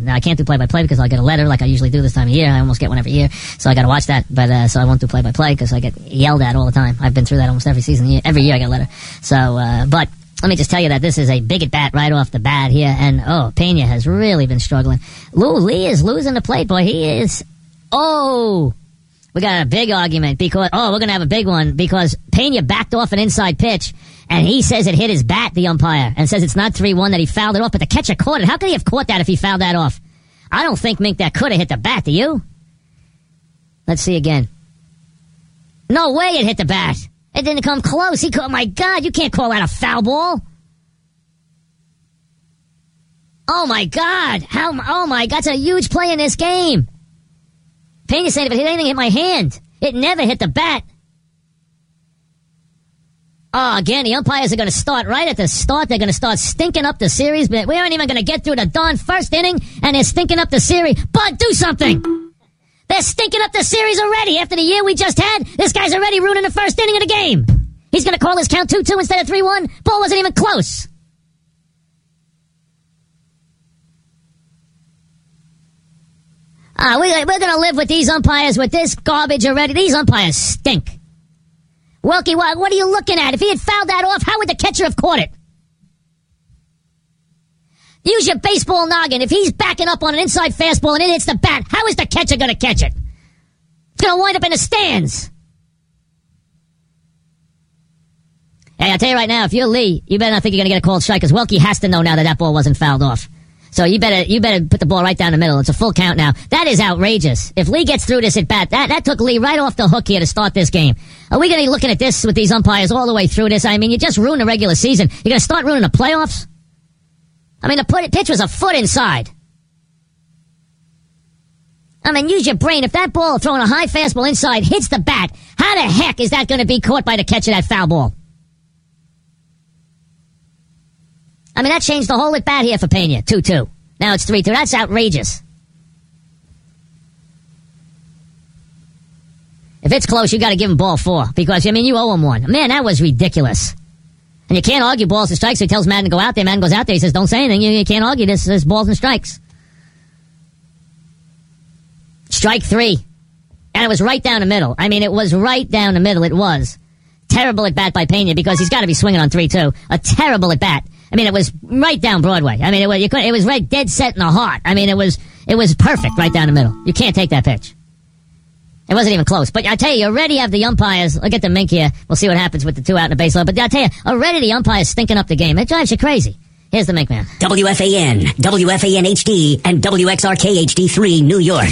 Now, I can't do play-by-play because I'll get a letter like I usually do this time of year. I almost get one every year, so I got to watch that. But so I won't do play-by-play because I get yelled at all the time. I've been through that almost every season. Every year I get a letter. So, but let me just tell you that this is a big at bat right off the bat here. And, Pena has really been struggling. Lee is losing the plate, boy. He is. We got a big argument because, we're going to have a big one because Pena backed off an inside pitch and he says it hit his bat, the umpire, and says it's not 3-1, that he fouled it off, but the catcher caught it. How could he have caught that if he fouled that off? I don't think, Mink, that could have hit the bat, do you? Let's see again. No way it hit the bat. It didn't come close. My God, you can't call that a foul ball. Oh my God. That's a huge play in this game. Pena said if it hit anything, it hit my hand. It never hit the bat. Again, the umpires are going to start right at the start. They're going to start stinking up the series. But we aren't even going to get through the darn first inning, and they're stinking up the series. Bud, do something. They're stinking up the series already. After the year we just had, this guy's already ruining the first inning of the game. He's going to call his count 2-2 instead of 3-1. Ball wasn't even close. We're going to live with these umpires with this garbage already. These umpires stink. Welky, what are you looking at? If he had fouled that off, how would the catcher have caught it? Use your baseball noggin. If he's backing up on an inside fastball and it hits the bat, how is the catcher going to catch it? It's going to wind up in the stands. Hey, I'll tell you right now, if you're Lee, you better not think you're going to get a called strike, because Welky has to know now that ball wasn't fouled off. So you better put the ball right down the middle. It's a full count now. That is outrageous. If Lee gets through this at bat, that took Lee right off the hook here to start this game. Are we going to be looking at this with these umpires all the way through this? I mean, you just ruined the regular season. You're going to start ruining the playoffs? I mean, the pitch was a foot inside. I mean, use your brain. If that ball throwing a high fastball inside hits the bat, how the heck is that going to be caught by the catcher, that foul ball? I mean, that changed the whole at bat here for Pena. 2-2. Now it's 3-2. That's outrageous. If it's close, you got to give him ball 4. Because, I mean, you owe him one. Man, that was ridiculous. And you can't argue balls and strikes. So he tells Madden to go out there. Madden goes out there. He says, don't say anything. You can't argue this. There's balls and strikes. Strike 3. And it was right down the middle. I mean, it was right down the middle. It was. Terrible at bat by Pena because he's got to be swinging on 3-2. A terrible at bat. I mean, it was right down Broadway. I mean, it was right dead set in the heart. I mean, it was perfect right down the middle. You can't take that pitch. It wasn't even close. But I tell you already have the umpires. Look at the Mink here. We'll see what happens with the 2 out in the base load. But I tell you, already the umpires stinking up the game. It drives you crazy. Here's the Mink Man. WFAN, WFAN HD, and WXRK HD3, New York.